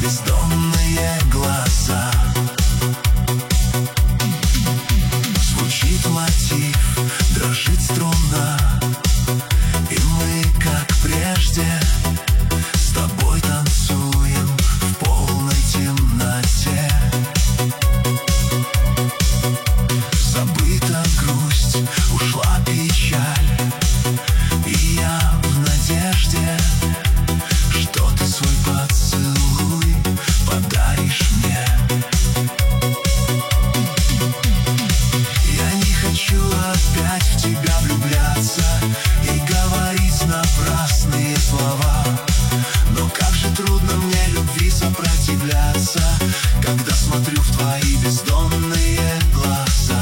бездонные глаза. Звучит мотив, дрожит струна, и мы, как прежде, с тобой танцуем в полной темноте. Забыта грусть, ушла печаль, и я в надежде, что ты свой поцелуй подаришь мне. Я не хочу опять в тебя влюбляться и говорить напрасные слова. Но как же трудно мне любви сопротивляться, когда смотрю в твои бездонные глаза.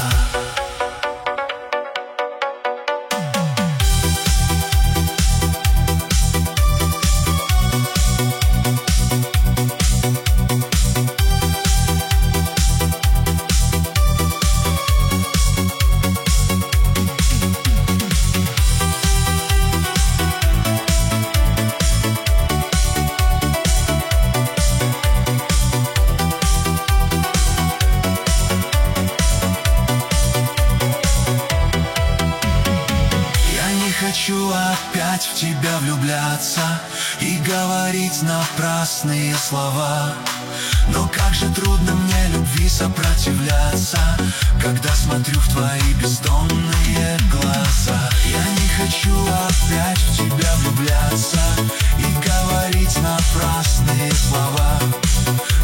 Хочу опять в тебя влюбляться и говорить напрасные слова. Но как же трудно мне любви сопротивляться, когда смотрю в твои бездонные глаза. Я не хочу опять в тебя влюбляться и говорить напрасные слова.